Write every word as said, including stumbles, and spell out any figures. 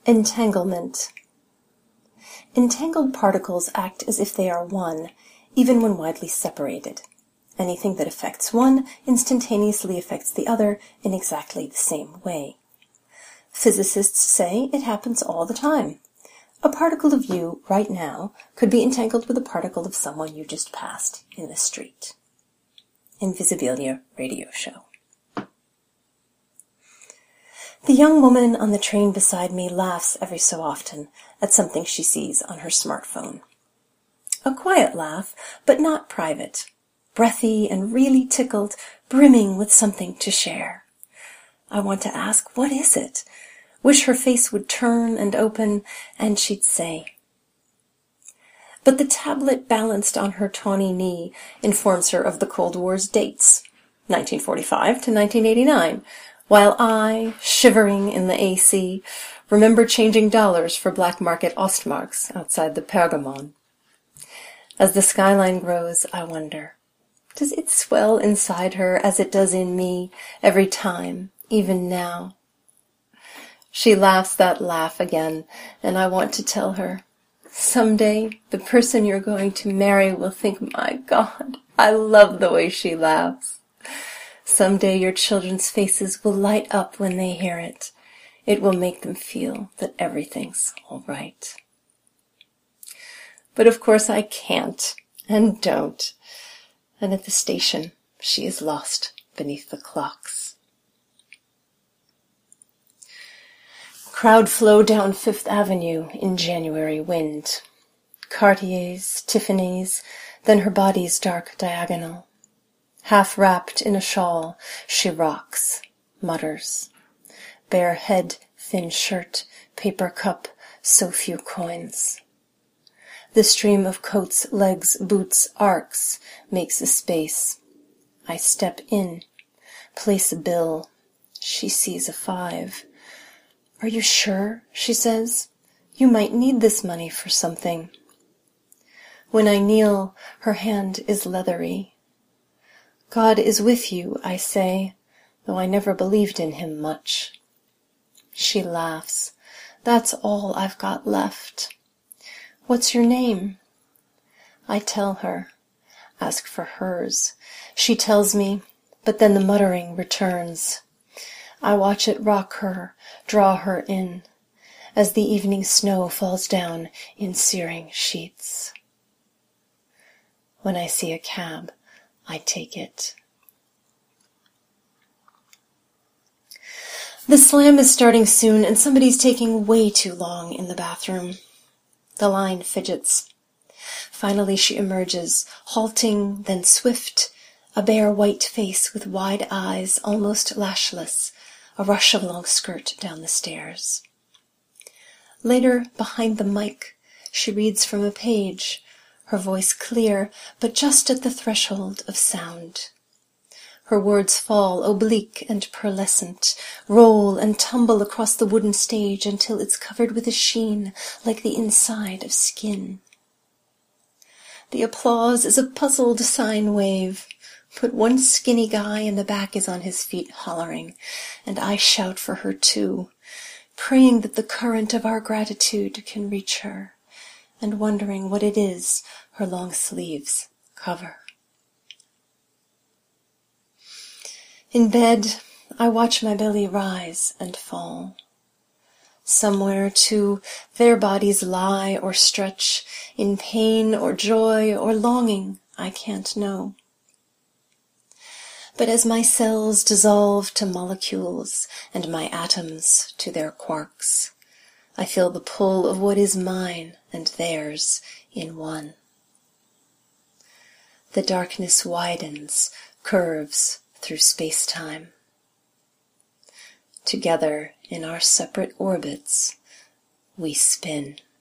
Entanglement. Entangled particles act as if they are one, even when widely separated. Anything that affects one instantaneously affects the other in exactly the same way. Physicists say it happens all the time. A particle of you right now could be entangled with a particle of someone you just passed in the street. Invisibilia Radio Show. The young woman on the train beside me laughs every so often at something she sees on her smartphone. A quiet laugh, but not private. Breathy and really tickled, brimming with something to share. I want to ask, what is it? Wish her face would turn and open, and she'd say. But the tablet balanced on her tawny knee informs her of the Cold War's dates, nineteen forty-five to nineteen eighty-nine, while I, shivering in the A C, remember changing dollars for black market Ostmarks outside the Pergamon. As the skyline grows, I wonder, does it swell inside her as it does in me every time, even now? She laughs that laugh again, and I want to tell her, someday the person you're going to marry will think, my God, I love the way she laughs. Someday your children's faces will light up when they hear it. It will make them feel that everything's all right. But of course I can't and don't. And at the station, she is lost beneath the clocks. Crowd flow down Fifth Avenue in January wind. Cartiers, Tiffany's, then her body's dark diagonal. Half wrapped in a shawl, she rocks, mutters. Bare head, thin shirt, paper cup, so few coins. The stream of coats, legs, boots, arcs, makes a space. I step in, place a bill. She sees a five. Are you sure? She says. You might need this money for something. When I kneel, her hand is leathery. God is with you, I say, though I never believed in him much. She laughs. That's all I've got left. What's your name? I tell her. Ask for hers. She tells me, but then the muttering returns. I watch it rock her, draw her in, as the evening snow falls down in searing sheets. When I see a cab, I take it. The slam is starting soon, and somebody's taking way too long in the bathroom. The line fidgets. Finally she emerges, halting, then swift, a bare white face with wide eyes, almost lashless, a rush of long skirt down the stairs. Later, behind the mic, she reads from a page, her voice clear, but just at the threshold of sound. Her words fall oblique and pearlescent, roll and tumble across the wooden stage until it's covered with a sheen like the inside of skin. The applause is a puzzled sine wave, but one skinny guy in the back is on his feet hollering, and I shout for her too, praying that the current of our gratitude can reach her, and wondering what it is her long sleeves cover. In bed, I watch my belly rise and fall. Somewhere, too, their bodies lie or stretch, in pain or joy or longing, I can't know. But as my cells dissolve to molecules and my atoms to their quarks, I feel the pull of what is mine and theirs in one. The darkness widens, curves through space-time. Together in our separate orbits, we spin.